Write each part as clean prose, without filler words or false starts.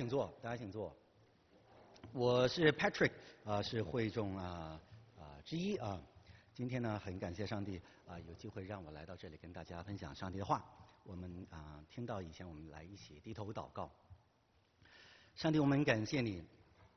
请坐，大家请坐。我是 Patrick， 是会众之一啊。今天呢，很感谢上帝有机会让我来到这里跟大家分享上帝的话。我们听到以前，我们来一起低头祷告。上帝，我们感谢你，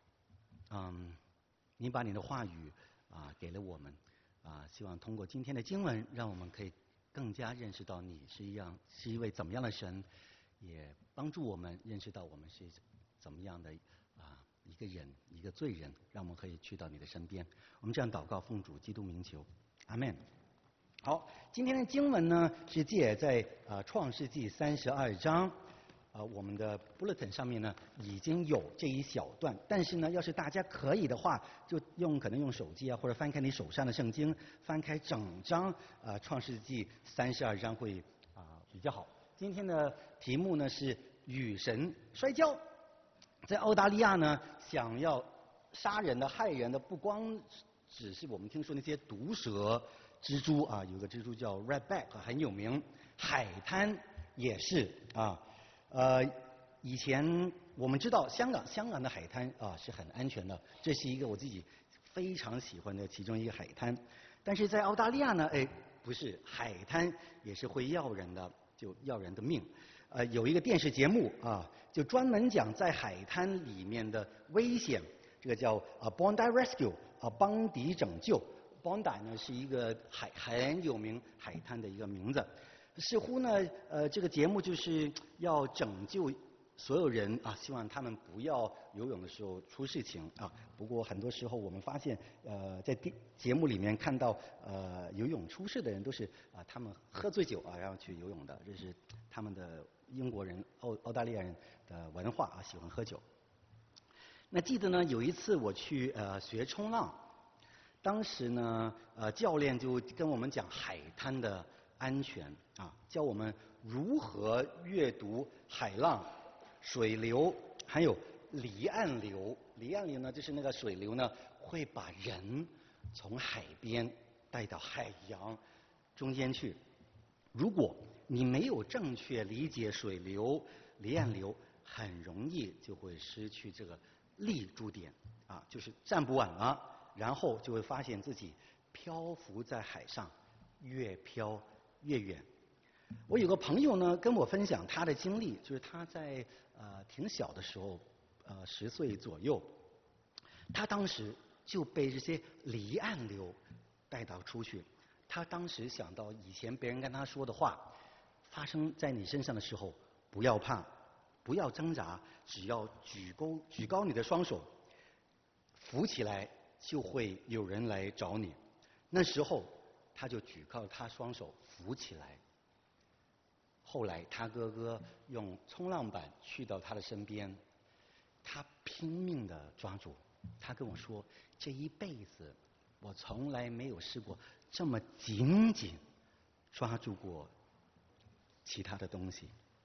你把你的话语给了我们希望通过今天的经文，让我们可以更加认识到你是一位怎么样的神，也帮助我们认识到我们是怎么样的一个人，一个罪人，让我们可以去到你的身边。我们这样祷告，奉主基督名求，阿们。好，今天的经文呢是记载在创世纪32章。我们的 bulletin 上面呢已经有这一小段，但是呢，要是大家可以的话，就可能用手机或者翻开你手上的圣经，翻开整章创世纪32章会比较好。今天的题目呢是与神摔跤。在澳大利亚呢，想要杀人的、害人的，不光只是我们听说那些毒蛇、蜘蛛有个蜘蛛叫 redback 很有名，海滩也是以前我们知道香港的海滩是很安全的，这是一个我自己非常喜欢的其中一个海滩。但是在澳大利亚呢，不是，海滩也是会要人的，就要人的命。有一个电视节目就专门讲在海滩里面的危险，这个叫Bondi Rescue 邦迪拯救。Bondi 呢是一个很有名海滩的一个名字。似乎呢这个节目就是要拯救所有人希望他们不要游泳的时候出事情不过很多时候我们发现在节目里面看到游泳出事的人都是他们喝醉酒然后去游泳的，这是他们的英国人澳大利亚人的文化喜欢喝酒。那记得呢有一次我去学冲浪，当时呢教练就跟我们讲海滩的安全教我们如何阅读海浪、水流，还有离岸流。离岸流呢，就是那个水流呢会把人从海边带到海洋中间去。如果你没有正确理解水流、离岸流，很容易就会失去这个立住点就是站不稳了，然后就会发现自己漂浮在海上，越飘越远。我有个朋友呢跟我分享他的经历，就是他在挺小的时候10岁左右，他当时就被这些离岸流带到出去。他当时想到以前别人跟他说的话，发生在你身上的时候，不要怕，不要挣扎，只要举高你的双手，浮起来就会有人来找你。那时候他就举高他双手浮起来。后来他哥哥用冲浪板去到他的身边，他拼命地抓住。他跟我说，这一辈子我从来没有试过这么紧紧抓住过其他的东西。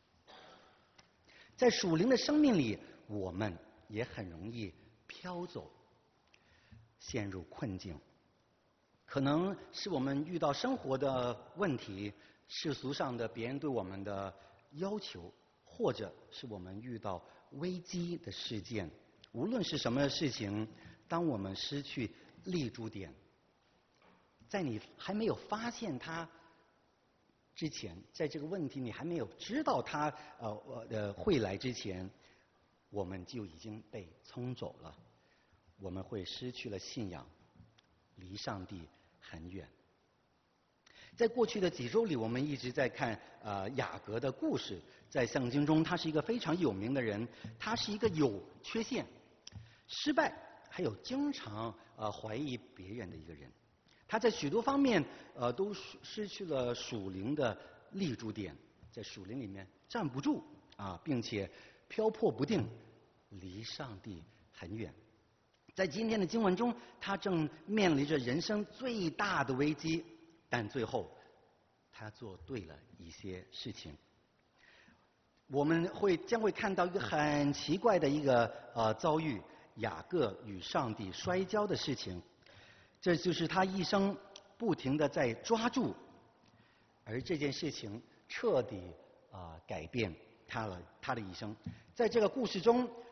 在属灵的生命里，我们也很容易飘走，陷入困境。可能是我们遇到生活的问题，世俗上的别人对我们的要求，或者是我们遇到危机的事件。无论是什么事情，当我们失去立足点，在你还没有发现它之前，在这个问题你还没有知道它会来之前，我们就已经被冲走了。我们会失去了信仰，离上帝很远。在过去的几周里，我们一直在看雅各的故事。在圣经中，他是一个非常有名的人，他是一个有缺陷、失败，还有经常怀疑别人的一个人。他在许多方面都失去了属灵的立足点，在属灵里面站不住并且漂泊不定，离上帝很远。在今天的经文中，他正面临着人生最大的危机，但最后他做对了一些事情。我们将会看到一个很奇怪的一个遭遇，雅各与上帝摔跤的事情。这就是他一生不停地在抓住，而这件事情彻底改变他的一生。在这个故事中，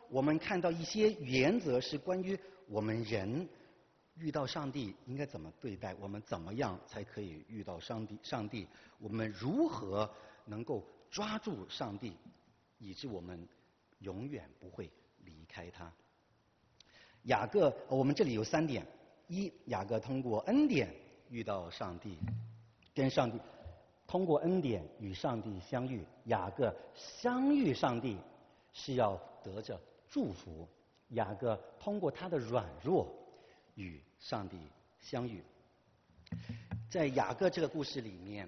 我们看到一些原则是关于我们人遇到上帝应该怎么对待，我们怎么样才可以遇到上帝，我们如何能够抓住上帝，以致我们永远不会离开他。雅各，我们这里有3点：一，雅各通过恩典遇到上帝，跟上帝通过恩典与上帝相遇。雅各相遇上帝是要得着祝福，雅各通过他的软弱与上帝相遇。在雅各这个故事里面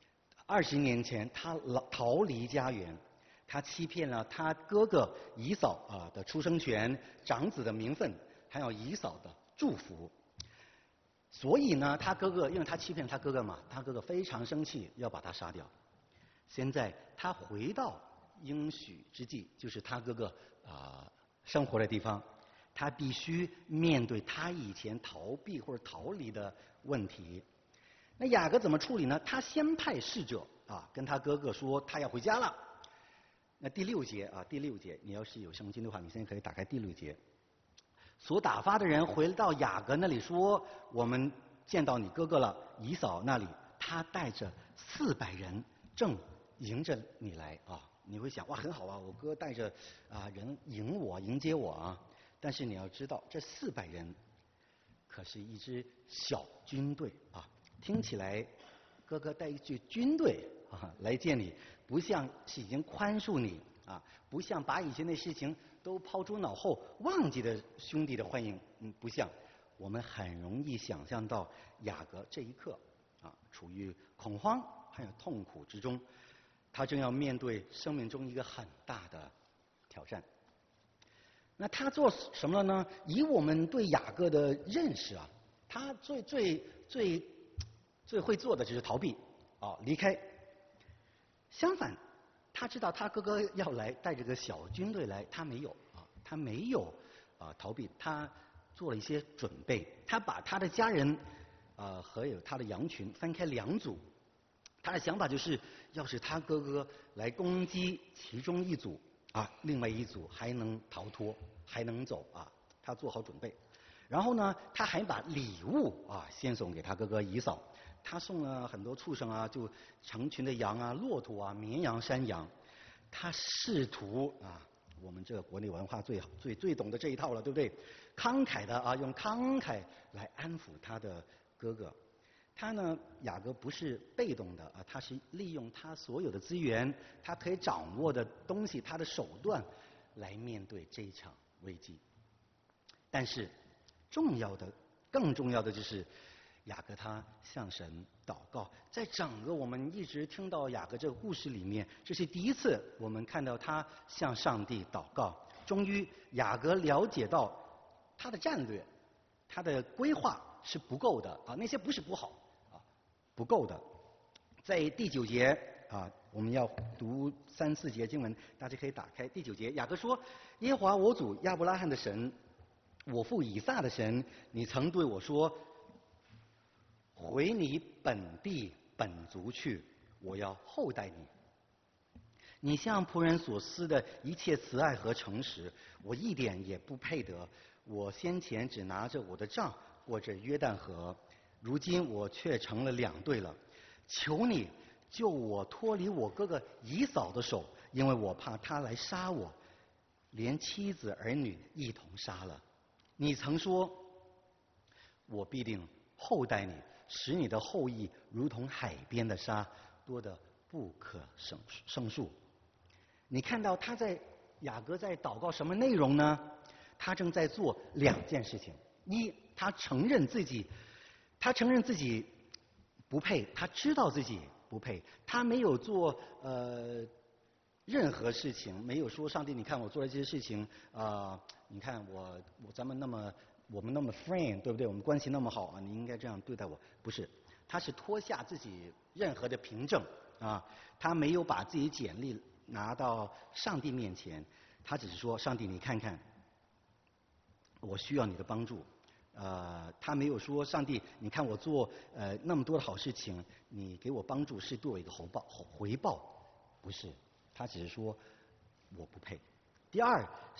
，20年前他逃离家园，他欺骗了他哥哥以扫的出生权、长子的名分，还有以扫的祝福。所以呢，他哥哥因为他欺骗他哥哥嘛，他哥哥非常生气，要把他杀掉。现在他回到应许之地，就是他哥哥生活的地方，他必须面对他以前逃避或者逃离的问题。那雅各怎么处理呢？他先派使者跟他哥哥说他要回家了。那第6节，你要是有圣经的话，你现在可以打开第6节。所打发的人回到雅各那里说：“我们见到你哥哥了，以扫那里，他带着400人正迎着你来啊。”你会想，哇，很好啊，我哥带着人迎接我啊。但是你要知道，这400人可是一支小军队啊。听起来，哥哥带一支军队来见你，不像是已经宽恕你啊，不像把以前的事情都抛诸脑后忘记的兄弟的欢迎，不像。我们很容易想象到雅各这一刻处于恐慌还有痛苦之中，他正要面对生命中一个很大的挑战。那他做什么了呢？以我们对雅各的认识他最会做的就是逃避离开。相反，他知道他哥哥要来，带着个小军队来，他没有逃避，他做了一些准备。他把他的家人和有他的羊群分开2组。他的想法就是，要是他哥哥来攻击其中一组另外一组还能逃脱，还能走他做好准备。然后呢，他还把礼物先送给他哥哥以扫。他送了很多畜生就成群的羊骆驼绵羊、山羊。他试图我们这个国内文化最懂得这一套了，对不对？慷慨的用慷慨来安抚他的哥哥。他呢，雅各不是被动的他是利用他所有的资源，他可以掌握的东西，他的手段来面对这一场危机。但是更重要的就是雅各他向神祷告。在整个我们一直听到雅各这个故事里面，这是第一次我们看到他向上帝祷告。终于雅各了解到他的战略，他的规划是不够的那些不是不好不够的。在第9节我们要读3、4节经文，大家可以打开第9节。雅各说：“耶和华我主亚伯拉罕的神，我父以撒的神，你曾对我说，回你本地本族去，我要厚待你。你向仆人所施的一切慈爱和诚实，我一点也不配得。我先前只拿着我的杖过着约旦河，如今我却成了2队了。求你救我脱离我哥哥以扫的手，因为我怕他来杀我，连妻子儿女一同杀了。你曾说，我必定厚待你，使你的后裔如同海边的沙，多得不可胜数。”你看到雅各在祷告什么内容呢？他正在做2件事情。一，他承认自己不配，他知道自己不配，他没有做任何事情，没有说上帝，你看我做了这些事情你看我们那么 friend， 对不对？我们关系那么好你应该这样对待我。不是，他是脱下自己任何的凭证他没有把自己简历拿到上帝面前，他只是说，上帝你看看，我需要你的帮助。他没有说，上帝你看我做那么多的好事情，你给我帮助是对我一个回报。不是，他只是说我不配。第二，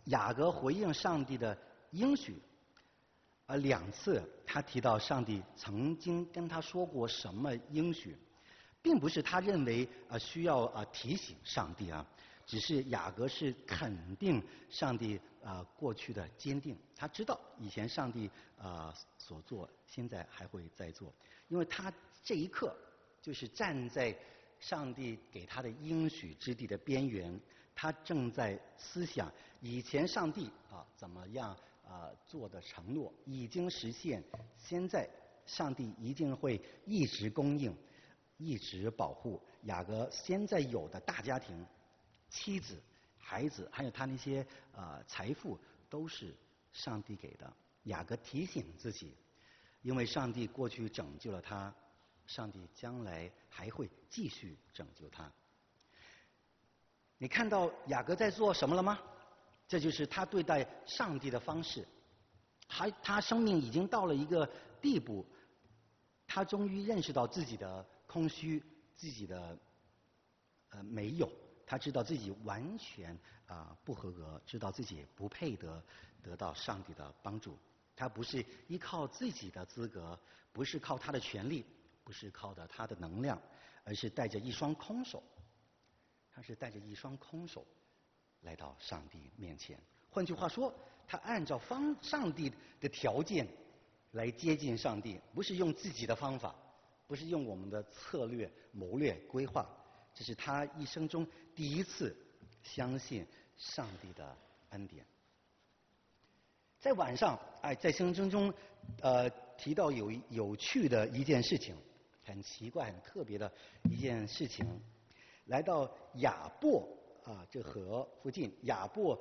雅各回应上帝的应许，2次他提到上帝曾经跟他说过什么应许，并不是他认为需要提醒上帝啊，只是雅各是肯定上帝过去的坚定，他知道以前上帝所做，现在还会再做，因为他这一刻就是站在上帝给他的应许之地的边缘，他正在思想以前上帝怎么样做的承诺已经实现，现在上帝一定会一直供应，一直保护。雅各现在有的大家庭、妻子、孩子，还有他那些财富，都是上帝给的。雅各提醒自己，因为上帝过去拯救了他，上帝将来还会继续拯救他。你看到雅各在做什么了吗？这就是他对待上帝的方式。他生命已经到了一个地步，他终于认识到自己的空虚，自己的没有，他知道自己完全不合格，知道自己不配得到上帝的帮助。他不是依靠自己的资格，不是靠他的权利，不是靠着他的能量，而是带着一双空手。他是带着一双空手来到上帝面前。换句话说，他按照上帝的条件来接近上帝，不是用自己的方法，不是用我们的策略、谋略、规划。这是他一生中第一次相信上帝的恩典。在晚上，在圣经中提到有趣的一件事情，很奇怪、很特别的一件事情。来到雅博这河附近，雅博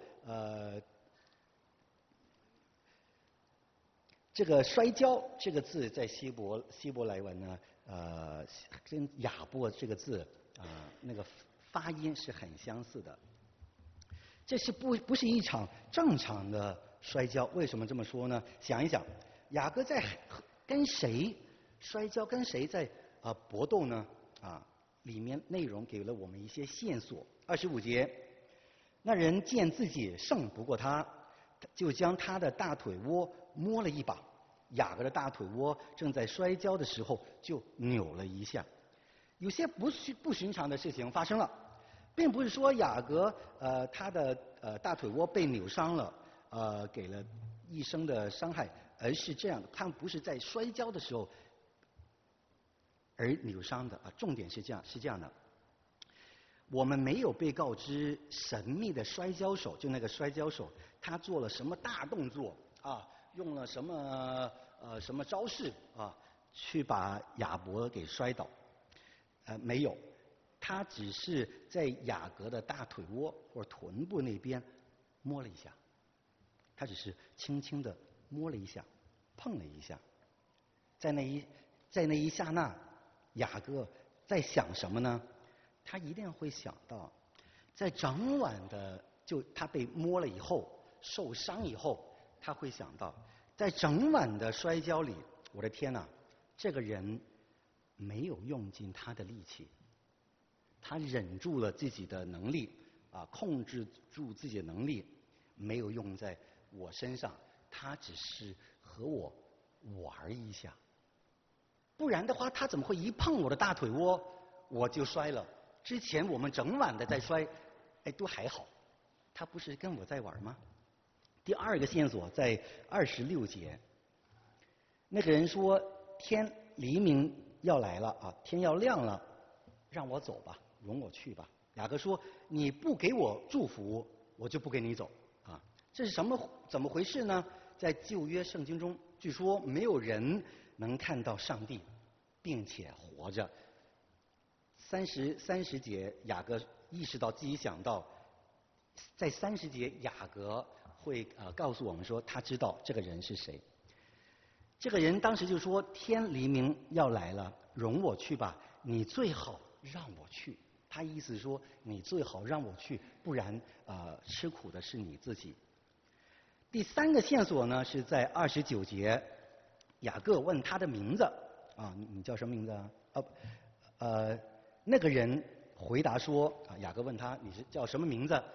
这个摔跤这个字在希伯来文呢，跟雅博这个字那个发音是很相似的。这是不是一场正常的摔跤？为什么这么说呢？想一想，雅各在跟谁摔跤，跟谁在搏斗呢？里面内容给了我们一些线索。25节，那人见自己胜不过他，就将他的大腿窝摸了一把。雅各的大腿窝正在摔跤的时候就扭了一下。有些不寻常的事情发生了，并不是说雅各他的大腿窝被扭伤了，给了一生的伤害，而是这样的，他们不是在摔跤的时候而扭伤的重点是这样的，我们没有被告知神秘的摔跤手，就那个摔跤手他做了什么大动作用了什么招式去把雅博给摔倒，没有，他只是在雅各的大腿窝或者臀部那边摸了一下，他只是轻轻的摸了一下，碰了一下，在那一刹那。雅各在想什么呢？他一定会想到，在整晚的他被摸了以后，受伤以后，他会想到，在整晚的摔跤里，我的天哪，这个人没有用尽他的力气，他忍住了自己的能力控制住自己的能力，没有用在我身上，他只是和我玩一下。不然的话，他怎么会一碰我的大腿窝我就摔了？之前我们整晚的在摔，都还好，他不是跟我在玩吗？第二个线索在26节，那个人说天黎明要来了天要亮了，让我走吧，容我去吧。雅各说你不给我祝福，我就不给你走这是怎么回事呢？在旧约圣经中，据说没有人能看到上帝并且活着。30节雅各意识到自己想到，在30节雅各会告诉我们说他知道这个人是谁。这个人当时就说天黎明要来了，容我去吧，你最好让我去。他意思说你最好让我去，不然吃苦的是你自己。第三个线索呢是在29节，雅各问他的名字你叫什么名字那个人回答说雅各问他你是叫什么名字？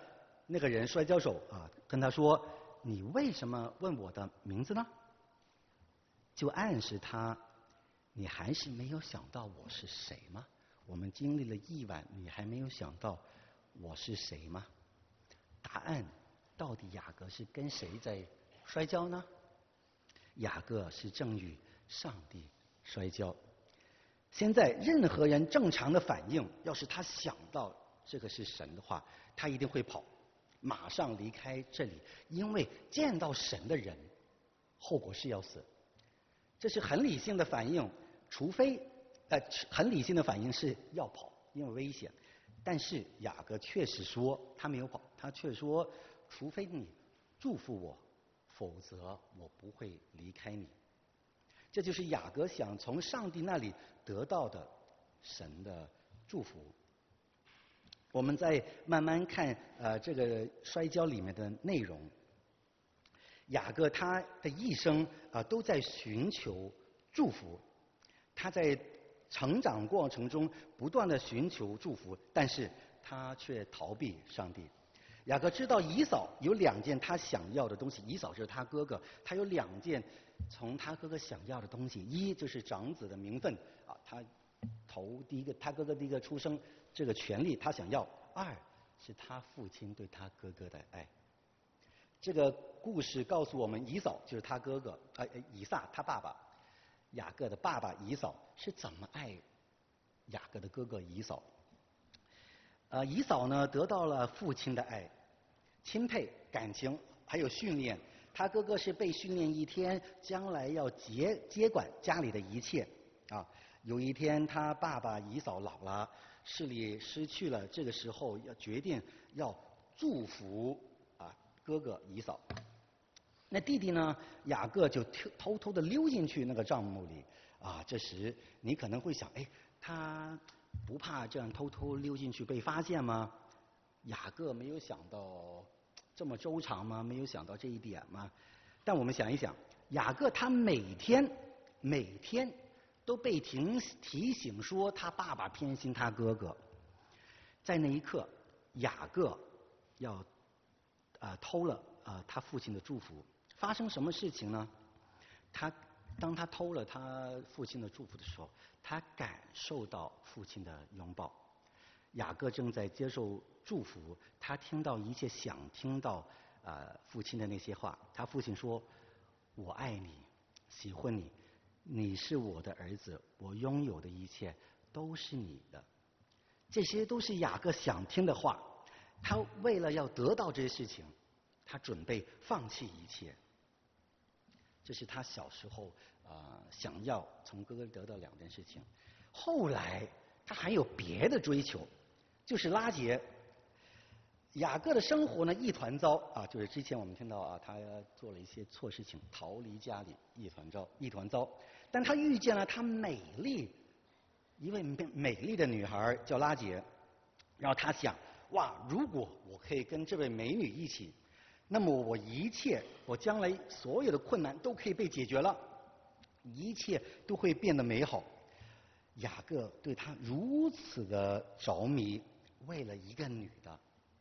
那个人摔跤手跟他说：“你为什么问我的名字呢？”就暗示他，你还是没有想到我是谁吗？我们经历了1晚，你还没有想到我是谁吗？答案到底雅各是跟谁在摔跤呢？雅各是正与上帝摔跤。现在任何人正常的反应，要是他想到这个是神的话，他一定会跑，马上离开这里，因为见到神的人，后果是要死。这是很理性的反应，除非很理性的反应是要跑，因为危险。但是雅各确实说他没有跑，他却说，除非你祝福我，否则我不会离开你。这就是雅各想从上帝那里得到的神的祝福。我们再慢慢看这个摔跤里面的内容。雅各他的一生都在寻求祝福，他在成长过程中不断的寻求祝福，但是他却逃避上帝。雅各知道以扫有2件他想要的东西，以扫是他哥哥，他有2件从他哥哥想要的东西，一就是长子的名分他他哥哥第一个出生这个权利他想要；二是他父亲对他哥哥的爱。这个故事告诉我们，以扫就是他哥哥以撒他爸爸，雅各的爸爸以扫是怎么爱雅各的哥哥以扫。以扫呢得到了父亲的爱、钦佩、感情，还有训练。他哥哥是被训练1天，将来要接管家里的一切有一天他爸爸以扫老了，视力失去了，这个时候决定要祝福哥哥以扫。那弟弟呢雅各就偷偷的溜进去那个帐幕里这时你可能会想，他不怕这样偷偷溜进去被发现吗？雅各没有想到这么周长吗？没有想到这一点吗？但我们想一想，雅各他每天都被提醒说他爸爸偏心他哥哥。在那一刻，雅各要偷了他父亲的祝福。发生什么事情呢？当他偷了他父亲的祝福的时候，他感受到父亲的拥抱。雅各正在接受祝福，他听到一切想听到父亲的那些话。他父亲说：“我爱你，喜欢你，你是我的儿子，我拥有的一切都是你的。”这些都是雅各想听的话。他为了要得到这些事情，他准备放弃一切。这是他小时候想要从哥哥得到2件事情。后来他还有别的追求，就是拉结。雅各的生活呢一团糟就是之前我们听到他做了一些错事情，逃离家里，一团糟。但他遇见了他一位美丽的女孩叫拉结，然后他想，哇，如果我可以跟这位美女一起，那么我将来所有的困难都可以被解决了，一切都会变得美好。雅各对她如此的着迷，为了一个女的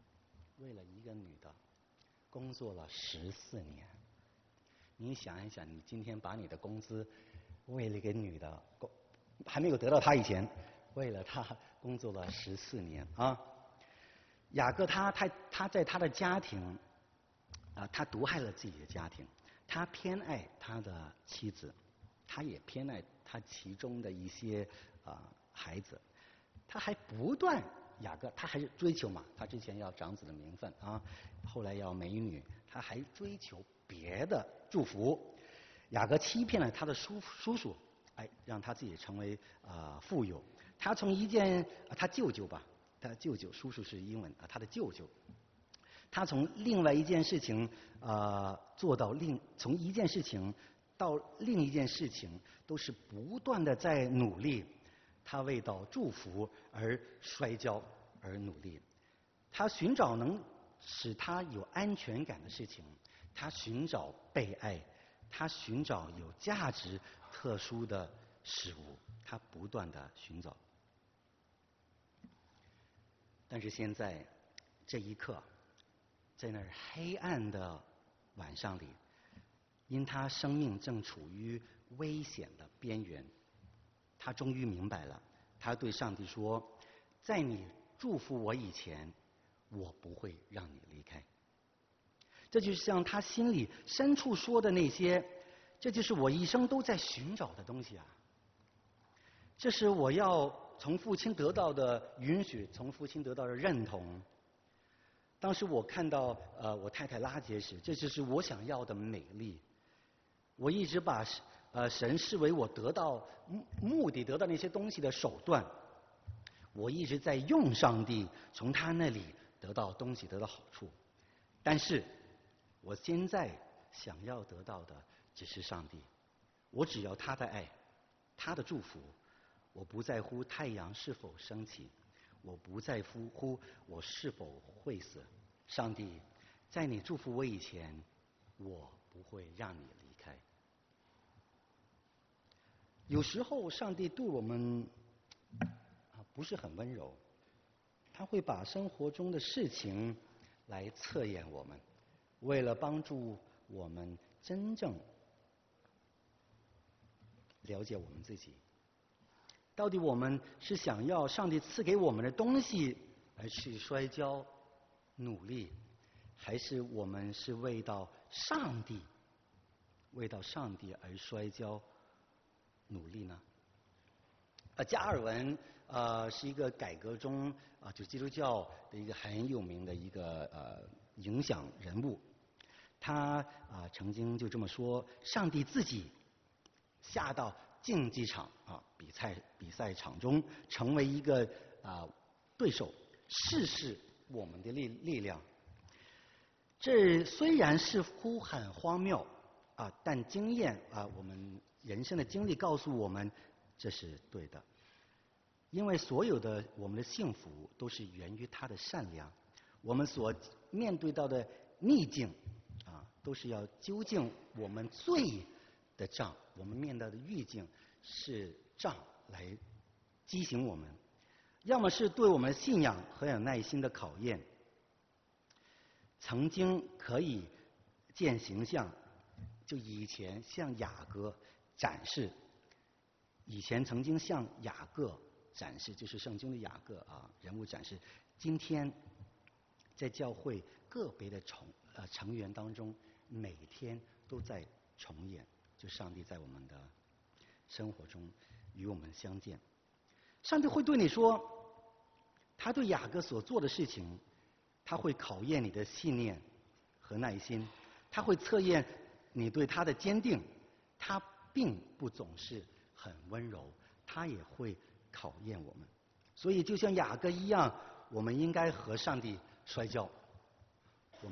工作了14年。你想一想，你今天把你的工资为了一个女的，还没有得到她以前，为了她工作了14年雅各他在他的家庭他毒害了自己的家庭，他偏爱他的妻子，他也偏爱他其中的一些孩子。他还不断雅各他还是追求嘛，他之前要长子的名分后来要美女，他还追求别的祝福。雅各欺骗了他的叔叔让他自己成为富有。他从他舅舅吧，他舅舅，叔叔是英文他的舅舅。他从另外一件事情从一件事情到另一件事情，都是不断的在努力。他为到祝福而摔跤而努力。他寻找能使他有安全感的事情，他寻找被爱，他寻找有价值特殊的事物，他不断的寻找。但是现在这一刻， 在那儿黑暗的晚上里，因他生命正处于危险的边缘，他终于明白了。他对上帝说：“在你祝福我以前，我不会让你离开。”这就像他心里深处说的那些，这就是我一生都在寻找的东西啊！这是我要从父亲得到的允许，从父亲得到的认同。当时我看到我太太拉结时，这就是我想要的美丽。我一直把神视为我得到目的、得到那些东西的手段。我一直在用上帝从他那里得到东西、得到好处，但是我现在想要得到的只是上帝。我只要他的爱，他的祝福。我不在乎太阳是否升起，我不在乎我是否会死。上帝，在你祝福我以前，我不会让你离开。有时候上帝对我们不是很温柔，他会把生活中的事情来测验我们，为了帮助我们真正了解我们自己。到底我们是想要上帝赐给我们的东西而去摔跤努力，还是我们是为到上帝而摔跤努力呢？加尔文是一个改革中就基督教的一个很有名的一个影响人物。他曾经就这么说：上帝自己下到竞技场比赛场中，成为一个对手，试试我们的力量。这虽然似乎很荒谬但经验我们人生的经历告诉我们，这是对的。因为所有的我们的幸福都是源于他的善良，我们所面对到的逆境都是要究竟我们罪的账，我们面对的逆境是账来激醒我们，要么是对我们信仰很有耐心的考验。曾经可以见形象，就以前向雅各展示，就是圣经的雅各人物展示。今天在教会个别的成员当中，每天都在重演，就上帝在我们的生活中与我们相见。上帝会对你说，他对雅各所做的事情，他会考验你的信念和耐心，他会测验你对他的坚定。他并不总是很温柔，他也会考验我们。所以就像雅各一样，我们应该和上帝摔跤，我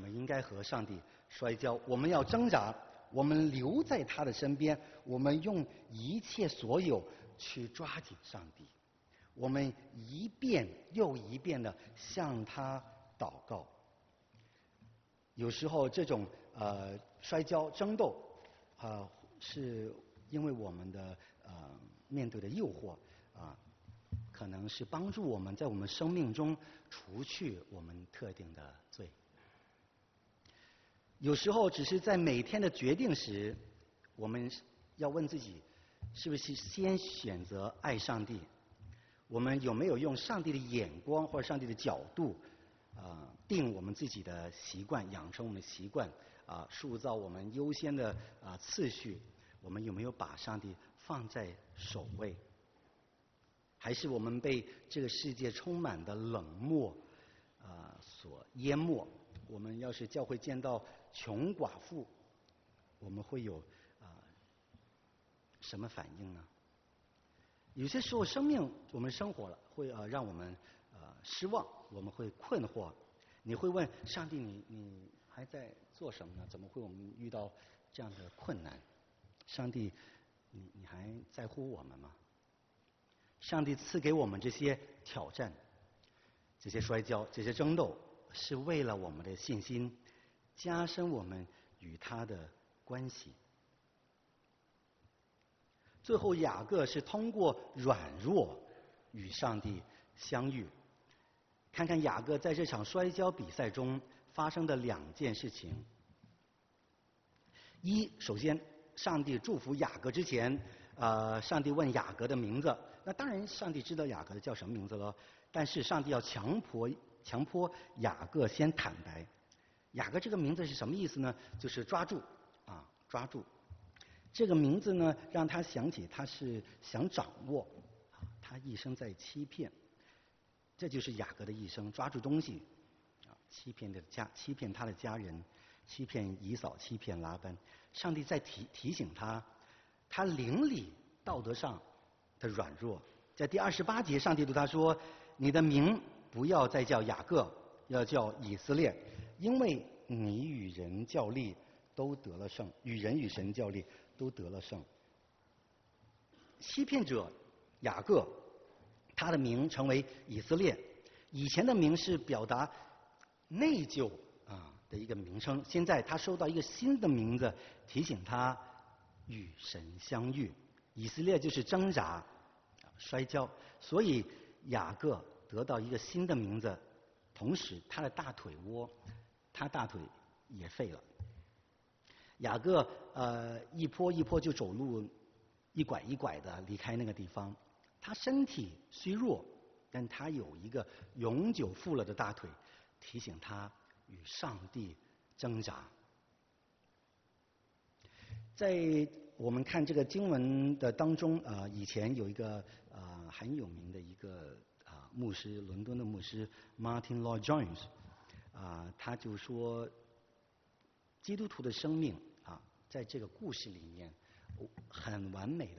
们要挣扎，我们留在他的身边，我们用一切所有去抓紧上帝，我们一遍又一遍地向他祷告。有时候这种摔跤争斗是因为我们的面对的诱惑可能是帮助我们在我们生命中除去我们特定的罪。有时候只是在每天的决定时，我们要问自己，是不是先选择爱上帝？我们有没有用上帝的眼光或者上帝的角度定我们自己的习惯，养成我们的习惯塑造我们优先的次序？我们有没有把上帝放在首位？还是我们被这个世界充满的冷漠所淹没？我们要是教会见到穷寡妇，我们会有什么反应呢？有些时候生命我们生活了会让我们失望，我们会困惑。你会问上帝，你还在做什么呢？怎么会我们遇到这样的困难？上帝，你还在乎我们吗？上帝赐给我们这些挑战，这些摔跤，这些争斗，是为了我们的信心，加深我们与他的关系。最后雅各是通过软弱与上帝相遇。看看雅各在这场摔跤比赛中发生的两件事情。首先，上帝祝福雅各之前，上帝问雅各的名字。那当然，上帝知道雅各叫什么名字了，但是上帝要强迫雅各先坦白。雅各这个名字是什么意思呢？就是抓住啊，抓住。这个名字呢，让他想起他是想掌握，他一生在欺骗。这就是雅各的一生，抓住东西，欺骗他的家人，欺骗以扫，欺骗拉班。上帝在提醒他，他灵里道德上的软弱。在第28节，上帝对他说：“你的名不要再叫雅各，要叫以色列，因为你与人较力都得了胜，与人与神较力都得了胜。”欺骗者雅各，他的名成为以色列。以前的名是表达内疚的一个名称，现在他收到一个新的名字，提醒他与神相遇。以色列就是挣扎、摔跤，所以雅各得到一个新的名字，同时他的大腿也废了。雅各一坡一坡就走路，一拐一拐的离开那个地方。他身体虽弱，但他有一个永久富了的大腿，提醒他与上帝挣扎。在我们看这个经文的当中，以前有一个很有名的一个牧师，伦敦的牧师 Martin Lloyd Jones，他就说，基督徒的生命在这个故事里面很完美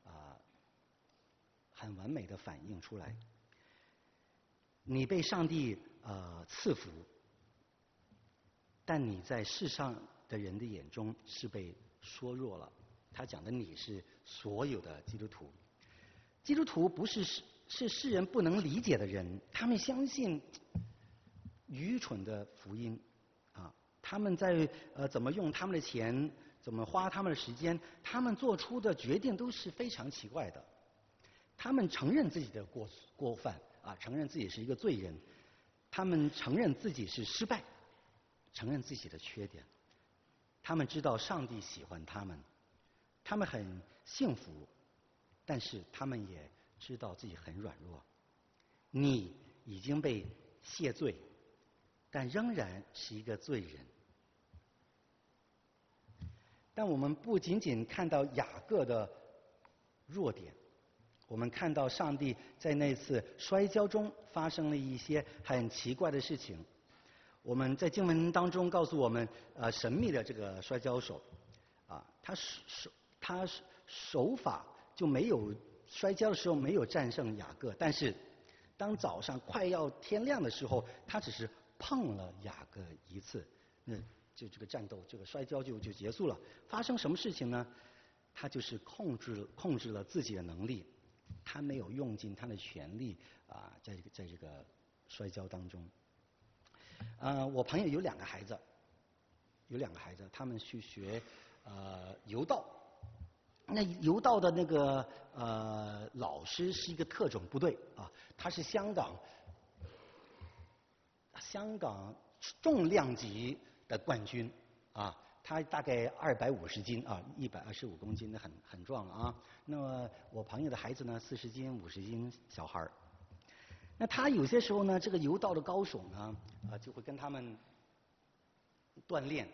的反映出来。你被上帝赐福，但你在世上的人的眼中是被削弱了。他讲的你是所有的基督徒。基督徒不是世人不能理解的人，他们相信愚蠢的福音他们在怎么用他们的钱，怎么花他们的时间，他们做出的决定都是非常奇怪的。他们承认自己的过犯承认自己是一个罪人，他们承认自己是失败，承认自己的缺点。他们知道上帝喜欢他们，他们很幸福，但是他们也知道自己很软弱。你已经被谢罪，但仍然是一个罪人。但我们不仅仅看到雅各的弱点，我们看到上帝在那次摔跤中发生了一些很奇怪的事情。我们在经文当中告诉我们，神秘的这个摔跤手他手法就没有摔跤的时候没有战胜雅各，但是当早上快要天亮的时候，他只是碰了雅各一次，就这个战斗，这个摔跤就结束了。发生什么事情呢？他就是控制了自己的能力，他没有用尽他的全力在这个摔跤当中。我朋友有两个孩子，他们去学柔道。那柔道的那个老师是一个特种部队他是香港重量级的冠军他大概250斤125公斤，那很壮那么我朋友的孩子呢，40斤50斤小孩。那他有些时候呢，这个柔道的高手呢就会跟他们锻炼。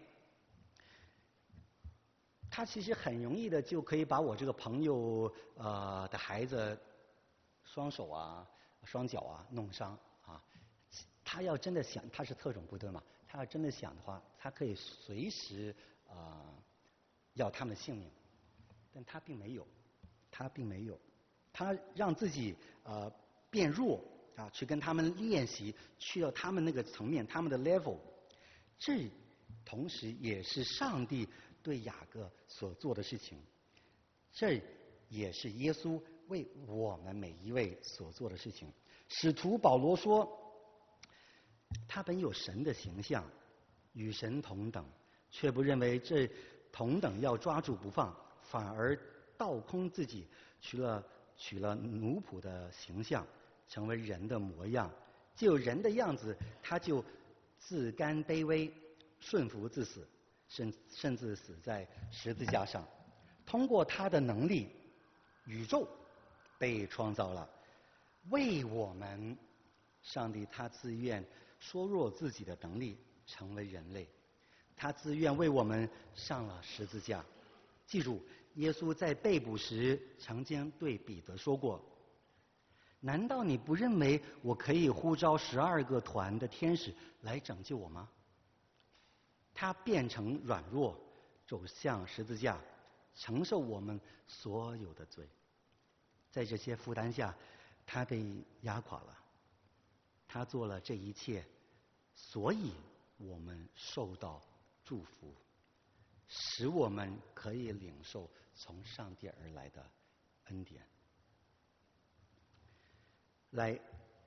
他其实很容易的就可以把我这个朋友的孩子双手双脚弄伤他要真的想，他是特种部队嘛，他要真的想的话，他可以随时要他们的性命，但他并没有，他让自己变弱去跟他们练习，去到他们那个层面，他们的 level。这同时也是上帝对雅各所做的事情，这也是耶稣为我们每一位所做的事情。使徒保罗说，他本有神的形象，与神同等，却不认为这同等要抓住不放，反而倒空自己，取了奴仆的形象，成为人的模样。就有人的样子，他就自甘卑微，顺服至死，甚至死在十字架上。通过他的能力，宇宙被创造了，为我们，上帝他自愿削弱自己的能力，成为人类，他自愿为我们上了十字架。记住，耶稣在被捕时曾经对彼得说过：难道你不认为我可以呼召12个团的天使来拯救我吗？他变成软弱，走向十字架，承受我们所有的罪。在这些负担下，他被压垮了。他做了这一切，所以我们受到祝福，使我们可以领受从上帝而来的恩典。来，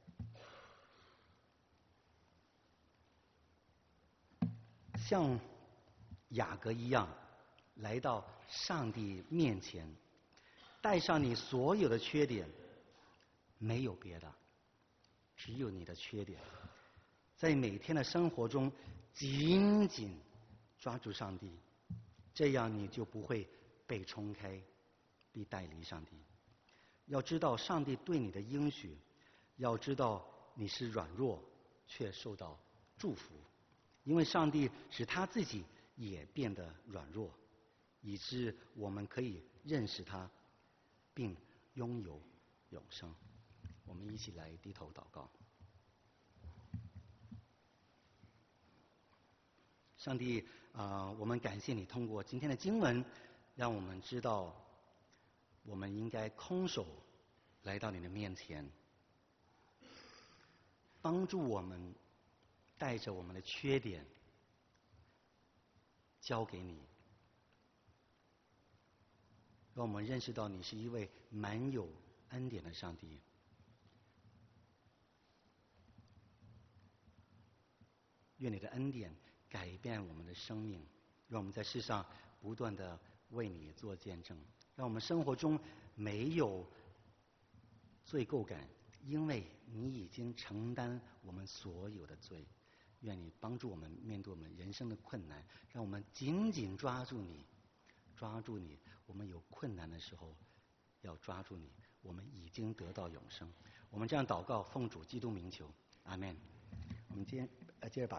像雅各一样，来到上帝面前，带上你所有的缺点，没有别的，只有你的缺点。在每天的生活中，紧紧抓住上帝，这样你就不会被冲开，被带离上帝。要知道上帝对你的应许，要知道你是软弱却受到祝福，因为上帝使他自己也变得软弱，以致我们可以认识他，并拥有永生。我们一起来低头祷告。上帝我们感谢你通过今天的经文，让我们知道我们应该空手来到你的面前，帮助我们带着我们的缺点交给你，让我们认识到你是一位满有恩典的上帝。愿你的恩典改变我们的生命，让我们在世上不断的为你做见证，让我们生活中没有罪疚感，因为你已经承担我们所有的罪。愿你帮助我们面对我们人生的困难，让我们紧紧抓住你，抓住你。我们有困难的时候要抓住你，我们已经得到永生。我们这样祷告，奉主基督名求，阿们。我们接着把